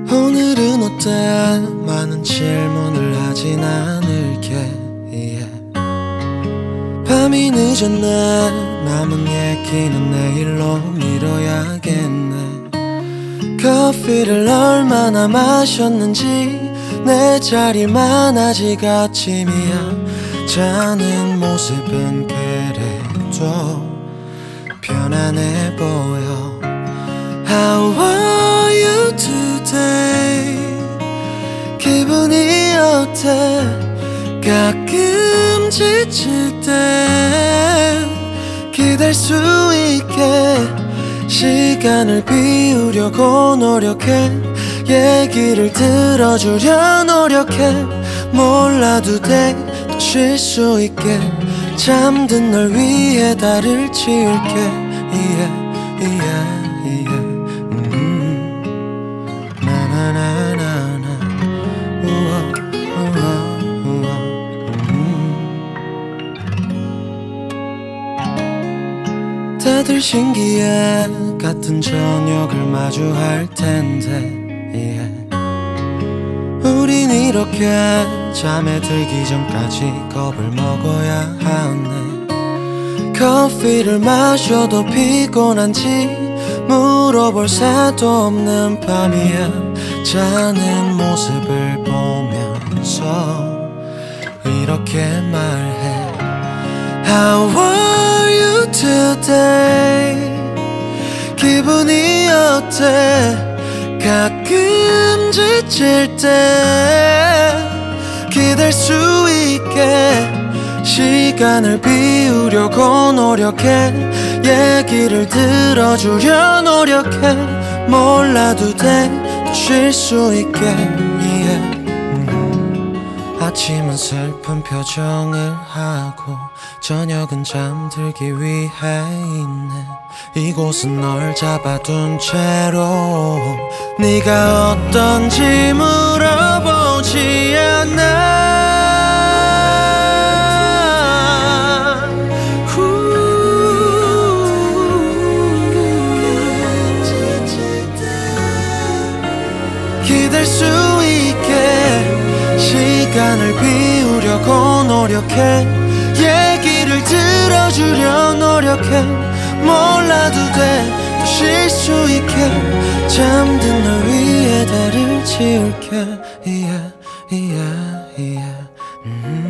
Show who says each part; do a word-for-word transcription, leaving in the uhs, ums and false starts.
Speaker 1: 오늘은 어때? 많은 질문을 하진 않을게. yeah. 밤이 늦었네. 남은 얘기는 내일로 미뤄야겠네. 커피를 얼마나 마셨는지 내 자리만 아직 아침이야. 자는 모습은 그래도 편안해 보여. How are you today? 기분이 어때? 가끔 지칠 땐 기댈 수 있게 시간을 비우려고 노력해. 얘기를 들어주려 노력해. 몰라도 돼. 또 쉴 수 있게. 잠든 널 위해 달을 지울게. yeah, yeah, yeah. 음. 나나나나나. 우와, 우와, 우와. 음. 다들 신기해. 같은 저녁을 마주할 텐데. yeah. 우린 이렇게 잠에 들기 전까지 겁을 먹어야 하네. 커피를 마셔도 피곤한지 물어볼 새도 없는 밤이야. 자는 모습을 보면서 이렇게 말해. How are you today? 기분이 어때? 가끔 지칠 때 기댈 수 있게 시간을 비우려고 노력해. 얘기를 들어주려 노력해. 몰라도 돼. 또 쉴 수 있게. yeah. 음. 아침은 슬픈 표정을 하고 저녁은 잠들기 위해 있네. 이곳은 널 잡아둔 채로 네가 어떤지 물어보지 않아. 기댈 수 있게 시간을 비우려고 노력해. 얘기를 들어주려 노력해. 몰라도 돼. 또 쉴 수 있게. 잠든 널 위해 달을 지울게. yeah, yeah, yeah. 음.